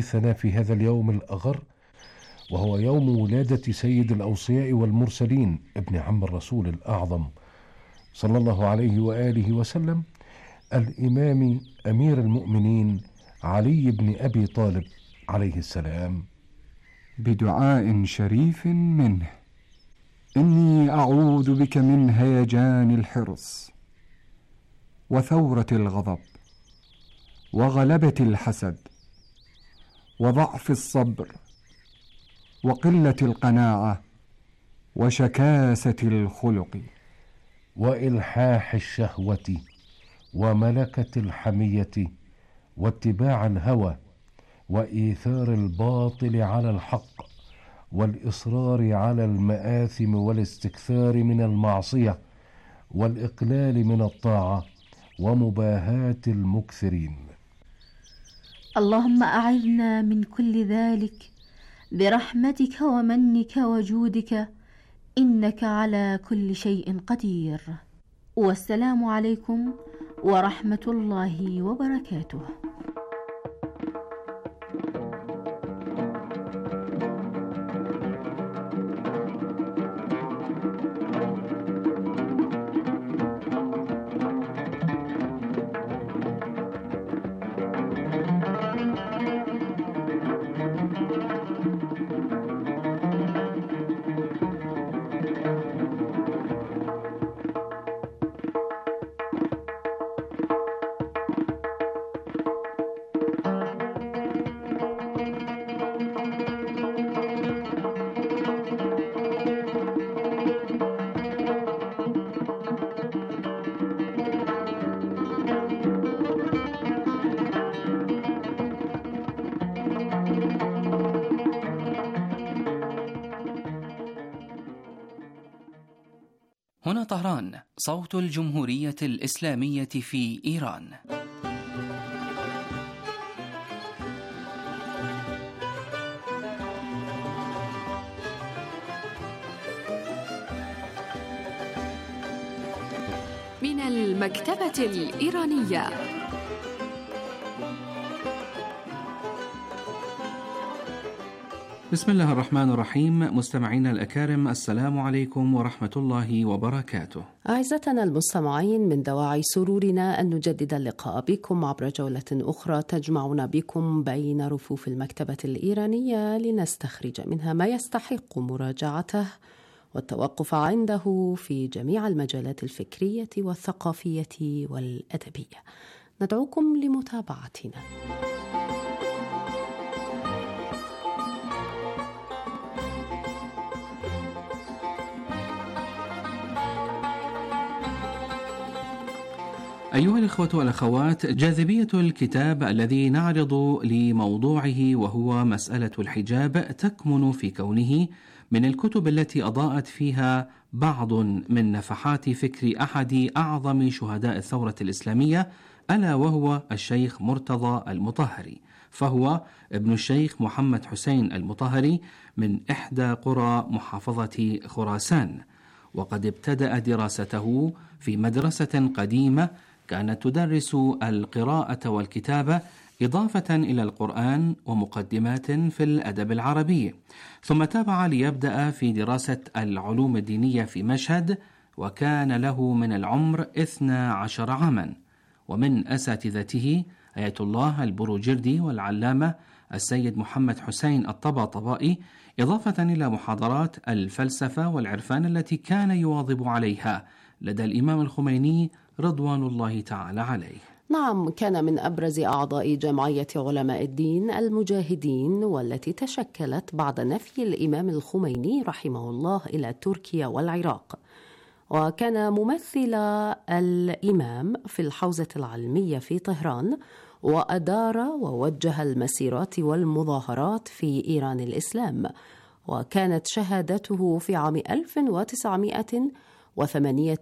يحدثنا في هذا اليوم الأغر، وهو يوم ولادة سيد الأوصياء والمرسلين ابن عم الرسول الأعظم صلى الله عليه وآله وسلم، الإمام أمير المؤمنين علي بن أبي طالب عليه السلام، بدعاء شريف منه: إني أعوذ بك من هيجان الحرص وثورة الغضب وغلبة الحسد وضعف الصبر وقلة القناعة وشكاسة الخلق وإلحاح الشهوة وملكة الحمية واتباع الهوى وإيثار الباطل على الحق والإصرار على المآثم والاستكثار من المعصية والإقلال من الطاعة ومباهاة المكثرين. اللهم أعذنا من كل ذلك برحمتك ومنك وجودك، إنك على كل شيء قدير. والسلام عليكم ورحمة الله وبركاته. هنا طهران، صوت الجمهورية الإسلامية في إيران. من المكتبة الإيرانية. بسم الله الرحمن الرحيم. مستمعينا الأكارم، السلام عليكم ورحمة الله وبركاته. أعزتنا المستمعين، من دواعي سرورنا أن نجدد اللقاء بكم عبر جولة أخرى تجمعنا بكم بين رفوف المكتبة الإيرانية لنستخرج منها ما يستحق مراجعته والتوقف عنده في جميع المجالات الفكرية والثقافية والأدبية. ندعوكم لمتابعتنا. أيها الإخوة والأخوات، جاذبية الكتاب الذي نعرض لموضوعه وهو مسألة الحجاب تكمن في كونه من الكتب التي أضاءت فيها بعض من نفحات فكر أحد أعظم شهداء الثورة الإسلامية، ألا وهو الشيخ مرتضى المطهري، فهو ابن الشيخ محمد حسين المطهري من إحدى قرى محافظة خراسان، وقد ابتدأ دراسته في مدرسة قديمة كانت تدرس القراءة والكتابة إضافة إلى القرآن ومقدمات في الأدب العربي، ثم تابع ليبدأ في دراسة العلوم الدينية في مشهد، وكان له من العمر اثنا عشر عاما. ومن أساتذته آية الله البروجردي والعلامة السيد محمد حسين الطباطبائي، إضافة إلى محاضرات الفلسفة والعرفان التي كان يواظب عليها لدى الإمام الخميني رضوان الله تعالى عليه. نعم، كان من أبرز أعضاء جمعية علماء الدين المجاهدين، والتي تشكلت بعد نفي الإمام الخميني رحمه الله إلى تركيا والعراق، وكان ممثل الإمام في الحوزة العلمية في طهران، وأدار ووجه المسيرات والمظاهرات في إيران الإسلام، وكانت شهادته في عام ألف وتسعمائة وثمانية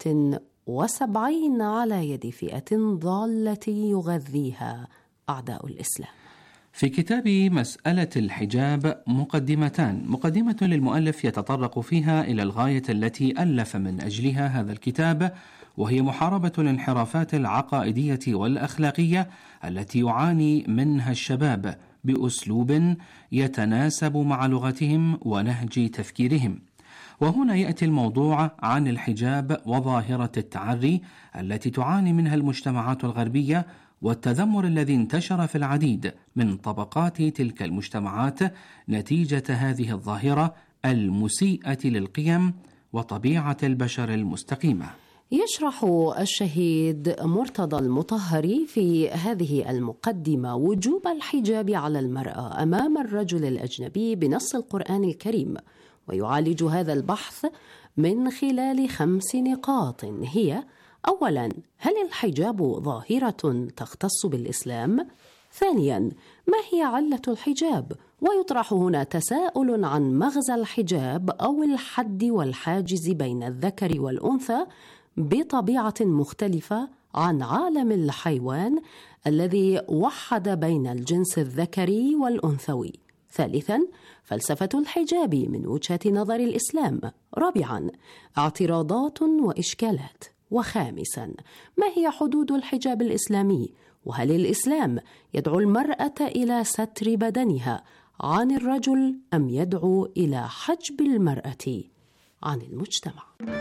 وسبعين على يد فئة ضالة يغذيها أعداء الإسلام. في كتاب مسألة الحجاب مقدمتان، مقدمة للمؤلف يتطرق فيها إلى الغاية التي ألف من أجلها هذا الكتاب، وهي محاربة الانحرافات العقائدية والأخلاقية التي يعاني منها الشباب بأسلوب يتناسب مع لغتهم ونهج تفكيرهم. وهنا يأتي الموضوع عن الحجاب وظاهرة التعري التي تعاني منها المجتمعات الغربية، والتذمر الذي انتشر في العديد من طبقات تلك المجتمعات نتيجة هذه الظاهرة المسيئة للقيم وطبيعة البشر المستقيمة. يشرح الشهيد مرتضى المطهري في هذه المقدمة وجوب الحجاب على المرأة أمام الرجل الأجنبي بنص القرآن الكريم، ويعالج هذا البحث من خلال خمس نقاط هي: أولاً، هل الحجاب ظاهرة تختص بالإسلام؟ ثانياً، ما هي علة الحجاب؟ ويطرح هنا تساؤل عن مغزى الحجاب أو الحد والحاجز بين الذكر والأنثى بطبيعة مختلفة عن عالم الحيوان الذي وحد بين الجنس الذكري والأنثوي. ثالثاً، فلسفة الحجاب من وجهة نظر الإسلام. رابعاً، اعتراضات وإشكالات. وخامساً، ما هي حدود الحجاب الإسلامي؟ وهل الإسلام يدعو المرأة إلى ستر بدنها عن الرجل أم يدعو إلى حجب المرأة عن المجتمع؟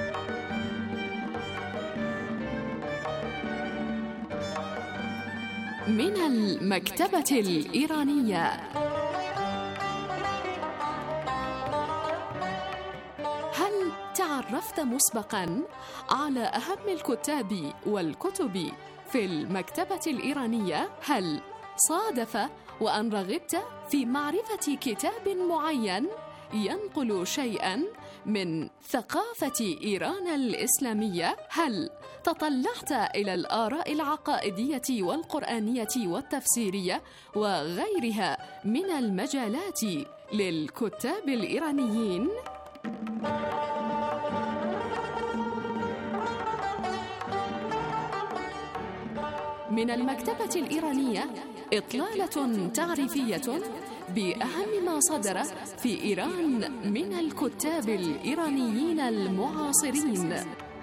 من المكتبة الإيرانية. هل تعرفت مسبقاً على أهم الكتاب والكتب في المكتبة الإيرانية؟ هل صادف وأن رغبت في معرفة كتاب معين ينقل شيئاً من ثقافة إيران الإسلامية؟ هل تطلعت إلى الآراء العقائدية والقرآنية والتفسيرية وغيرها من المجالات للكتاب الإيرانيين؟ من المكتبة الإيرانية إطلالة تعريفية بأهم ما صدر في إيران من الكتاب الإيرانيين المعاصرين.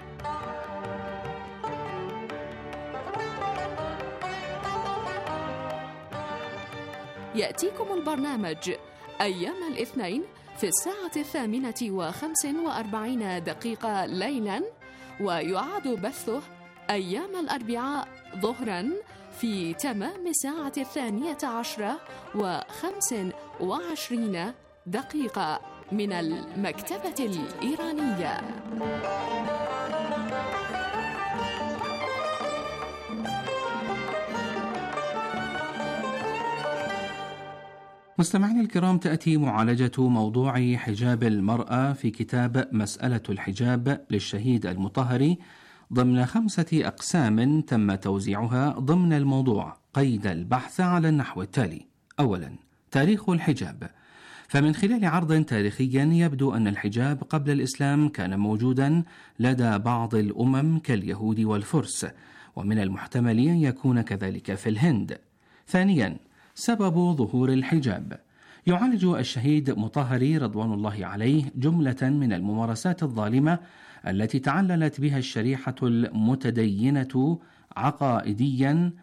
يأتيكم البرنامج أيام الاثنين في الساعة الثامنة وخمس وأربعين دقيقة ليلاً، ويعاد بثه أيام الأربعاء ظهراً في تمام الساعة الثانية عشرة وخمس وعشرين دقيقة من المكتبة الإيرانية. مستمعينا الكرام، تأتي معالجة موضوع حجاب المرأة في كتاب مسألة الحجاب للشهيد المطهري ضمن خمسة أقسام تم توزيعها ضمن الموضوع قيد البحث على النحو التالي. أولا، تاريخ الحجاب. فمن خلال عرض تاريخي يبدو أن الحجاب قبل الإسلام كان موجودا لدى بعض الأمم كاليهود والفرس، ومن المحتمل أن يكون كذلك في الهند. ثانيا، سبب ظهور الحجاب. يعالج الشهيد مطهري رضوان الله عليه جملة من الممارسات الظالمة التي تعللت بها الشريحة المتدينة عقائديا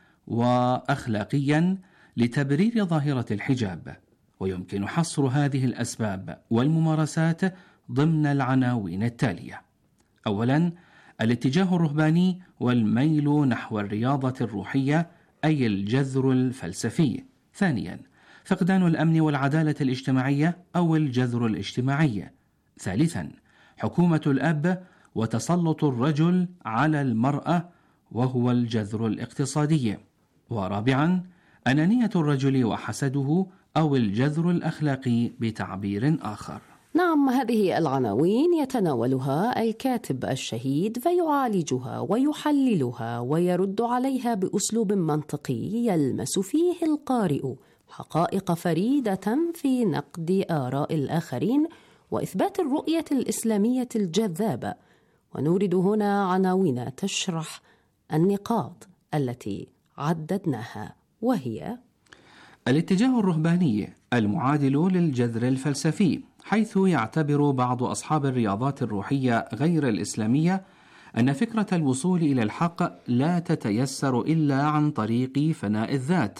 وأخلاقيا لتبرير ظاهرة الحجاب، ويمكن حصر هذه الأسباب والممارسات ضمن العناوين التالية. أولا، الاتجاه الرهباني والميل نحو الرياضة الروحية أي الجذر الفلسفي. ثانيا، فقدان الأمن والعدالة الاجتماعية أو الجذر الاجتماعي. ثالثا، حكومة الأب وتسلط الرجل على المرأة وهو الجذر الاقتصادي. ورابعا، أنانية الرجل وحسده أو الجذر الأخلاقي بتعبير آخر. نعم، هذه العناوين يتناولها الكاتب الشهيد فيعالجها ويحللها ويرد عليها بأسلوب منطقي يلمس فيه القارئ حقائق فريدة في نقد آراء الآخرين وإثبات الرؤية الإسلامية الجذابة. ونورد هنا عناوين تشرح النقاط التي عددناها، وهي: الاتجاه الرهباني المعادل للجذر الفلسفي، حيث يعتبر بعض أصحاب الرياضات الروحية غير الإسلامية أن فكرة الوصول إلى الحق لا تتيسر إلا عن طريق فناء الذات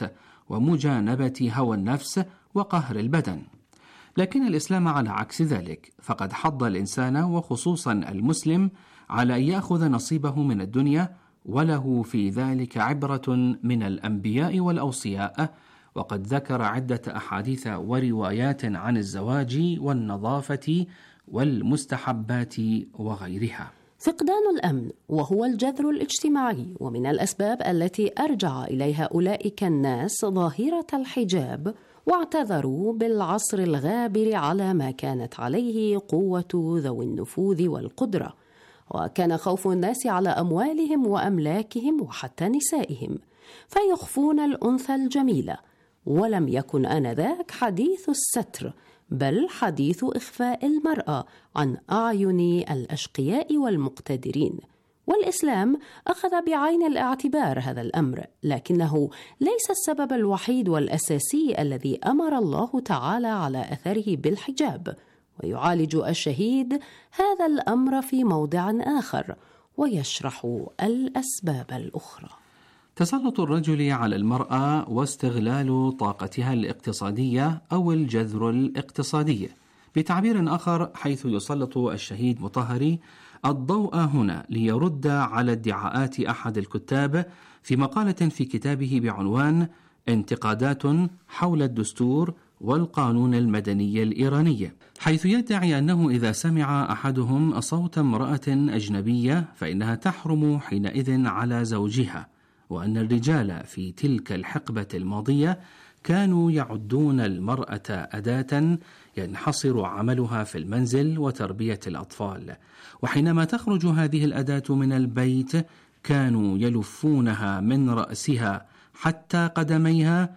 ومجانبة هوى النفس وقهر البدن. لكن الإسلام على عكس ذلك، فقد حض الإنسان وخصوصا المسلم على أن يأخذ نصيبه من الدنيا، وله في ذلك عبرة من الأنبياء والأوصياء، وقد ذكر عدة أحاديث وروايات عن الزواج والنظافة والمستحبات وغيرها. فقدان الأمن وهو الجذر الاجتماعي، ومن الأسباب التي أرجع إليها أولئك الناس ظاهرة الحجاب، واعتذروا بالعصر الغابر على ما كانت عليه قوة ذوي النفوذ والقدرة، وكان خوف الناس على أموالهم وأملاكهم وحتى نسائهم، فيخفون الأنثى الجميلة. ولم يكن آنذاك حديث الستر، بل حديث إخفاء المرأة عن أعين الأشقياء والمقتدرين. والإسلام أخذ بعين الاعتبار هذا الأمر، لكنه ليس السبب الوحيد والأساسي الذي أمر الله تعالى على أثره بالحجاب، ويعالج الشهيد هذا الأمر في موضع آخر ويشرح الأسباب الأخرى. تسلط الرجل على المرأة واستغلال طاقتها الاقتصادية أو الجذر الاقتصادي، بتعبير آخر، حيث يسلط الشهيد مطهري الضوء هنا ليرد على ادعاءات أحد الكتاب في مقالة في كتابه بعنوان انتقادات حول الدستور والقانون المدني الإيراني، حيث يدعي أنه إذا سمع أحدهم صوت امرأة أجنبية فإنها تحرم حينئذ على زوجها، وأن الرجال في تلك الحقبة الماضية كانوا يعدون المرأة أداة ينحصر عملها في المنزل وتربية الأطفال، وحينما تخرج هذه الأداة من البيت كانوا يلفونها من رأسها حتى قدميها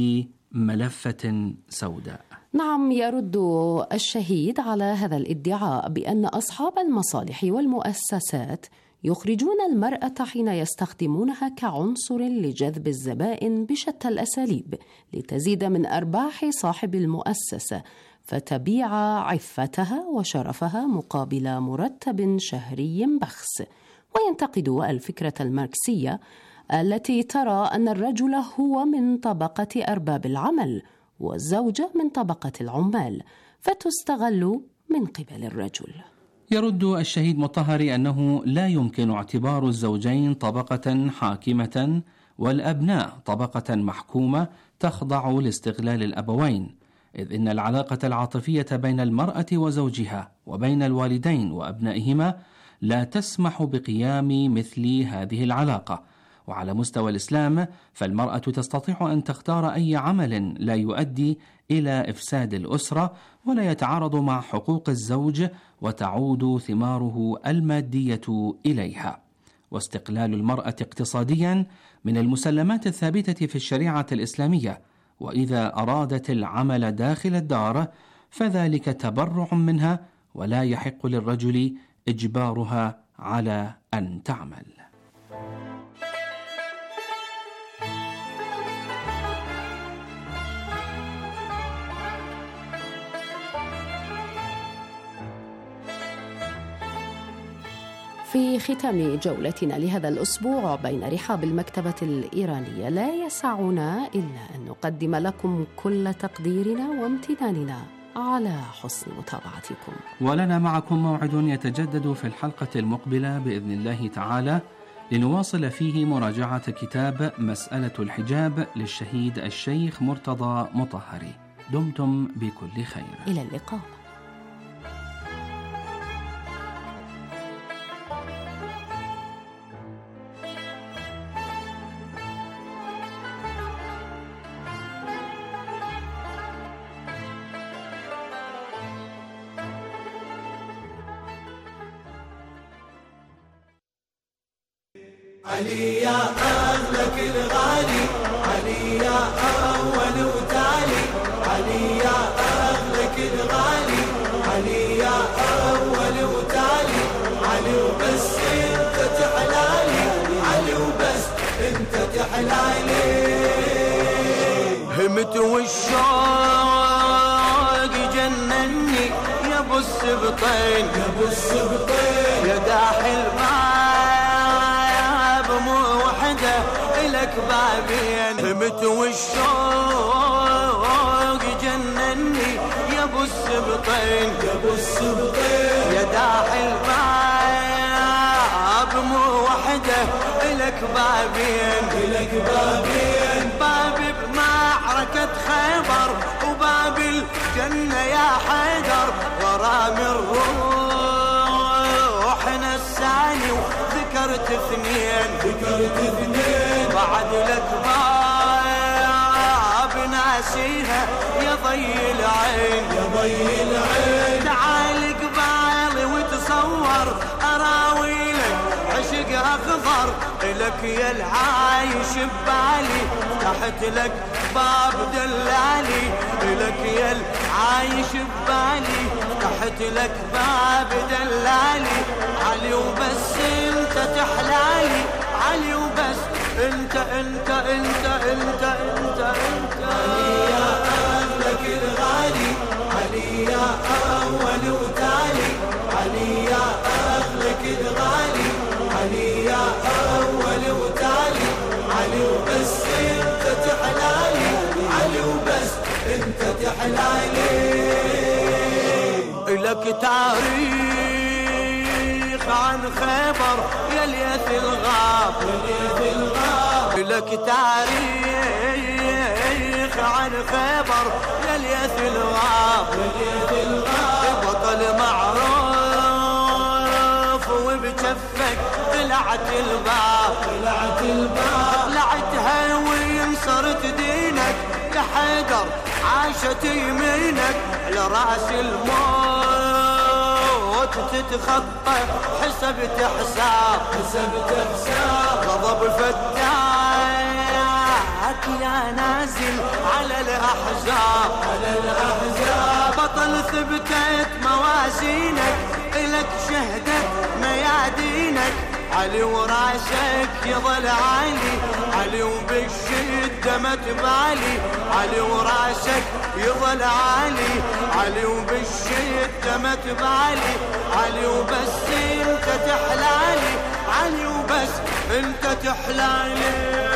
بملفة سوداء. نعم، يرد الشهيد على هذا الادعاء بأن أصحاب المصالح والمؤسسات يخرجون المرأة حين يستخدمونها كعنصر لجذب الزبائن بشتى الأساليب لتزيد من أرباح صاحب المؤسسة، فتبيع عفتها وشرفها مقابل مرتب شهري بخس. وينتقد الفكرة الماركسية التي ترى أن الرجل هو من طبقة أرباب العمل والزوجة من طبقة العمال، فتستغل من قبل الرجل. يرد الشهيد مطهري أنه لا يمكن اعتبار الزوجين طبقة حاكمة والأبناء طبقة محكومة تخضع لاستغلال الأبوين، إذ إن العلاقة العاطفية بين المرأة وزوجها وبين الوالدين وأبنائهما لا تسمح بقيام مثل هذه العلاقة. وعلى مستوى الإسلام فالمرأة تستطيع أن تختار أي عمل لا يؤدي إلى إفساد الأسرة ولا يتعارض مع حقوق الزوج، وتعود ثماره المادية إليها. واستقلال المرأة اقتصاديا من المسلمات الثابتة في الشريعة الإسلامية، وإذا أرادت العمل داخل الدار فذلك تبرع منها، ولا يحق للرجل إجبارها على أن تعمل. في ختام جولتنا لهذا الأسبوع بين رحاب المكتبة الإيرانية، لا يسعنا إلا أن نقدم لكم كل تقديرنا وامتناننا على حسن متابعتكم. ولنا معكم موعد يتجدد في الحلقة المقبلة بإذن الله تعالى، لنواصل فيه مراجعة كتاب مسألة الحجاب للشهيد الشيخ مرتضى مطهري. دمتم بكل خير. إلى اللقاء. علي يا أهلك الغالي، علي يا أول وتالي، علي يا أهلك الغالي، علي يا أول وتالي، علي وبس أنت تحلالي، علي وبس أنت تحلالي. همت والشوق جنني يا ابو السبطين، يا ابو السبطين، يا داحل ما إلك بابين فمت والشوق جنني يا ابو السبطين يا ابو السبطين يا داعي الباب مو وحده إلك بابين إلك بابين باب بمعركة خيبر وباب الجنة يا حيدر غرام الروحنا الثاني وذكرت اثنين ذكرت اثنين بعد لك باب ناسيها يا ضي العين يا ضي العين تعال قبالي وتصور أراويلك عشق أخضر لك يا العايش ببالي تحت لك باب دلالي لك يا العايش ببالي تحت لك باب دلالي علي وبس انت تحلالي علي وبس انت انت انت انت انت انت علي يا أهلك الغالي علي يا أول وتالي علي يا أهلك الغالي علي يا أول وتالي علي وبس انت تحلالي علي وبس انت تحلالي لك تاريخ عن خيبر يا ليث الغاب لك تاريخ عن خيبر يا ليث الغاب بطل معروف وبجفك طلعت الباب طلعت الباب طلعتها وينصرت دينك يا حيدر عاشت يمينك لراس الموت تتخطى حسبت حساب حسبت حساب غضب فتاك يا نازل على الأحزاب على الأحزاب بطل ثبتت موازينك إلك شهدت ميادينك علي وراسك يظل عالي علي وبالشدة ما تبالي علي وراسك يظل عالي علي وبالشدة ما تبالي علي وبس انت تحلالي علي وبس انت تحلالي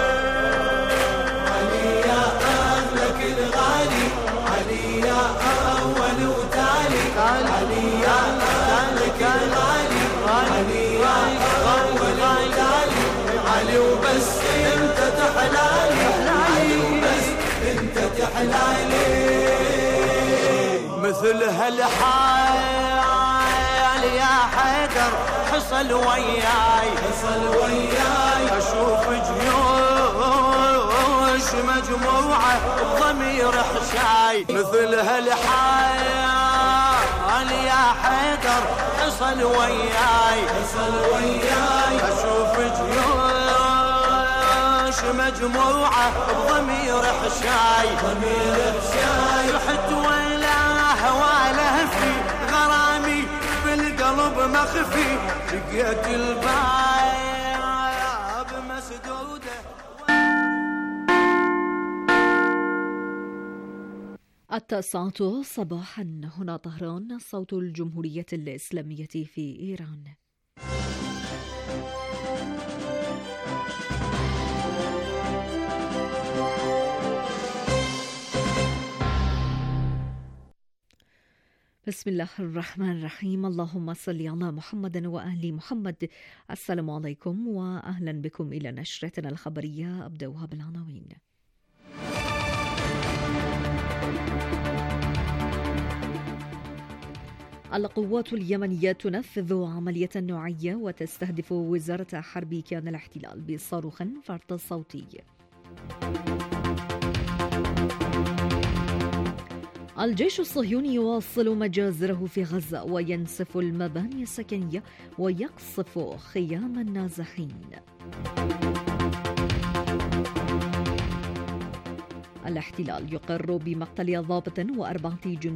علي يا أهلك الغالي علي يا أول وتالي علي يا أهلك الغالي علي يا أول وتالي علي وبس انت تحلالي علي وبس انت تحلالي مثل هالحال يا حيدر حصل وياي حصل وياي اشوف جيوش مجموعة بضمير حشاي مثل هالحال يا حيدر حصل وياي حصل وياي اشوف جيوش مجموعة بضمير حشاي ضمير حشاي رحت ولا هواله في غرامي بالقلب مخفي لقيت الباب مسدودة. التاسعة صباحا هنا طهران صوت الجمهورية الإسلامية في إيران. بسم الله الرحمن الرحيم. اللهم صل على محمد وآل محمد. السلام عليكم وأهلا بكم إلى نشرتنا الخبرية. أبدأها بالعناوين. القوات اليمنية تنفذ عملية نوعية وتستهدف وزارة حرب كيان الاحتلال بصاروخ فرط صوتي. الجيش الصهيوني يواصل مجازره في غزة وينسف المباني السكنية ويقصف خيام النازحين. الاحتلال يقر بمقتل ضابط وأربعة جنود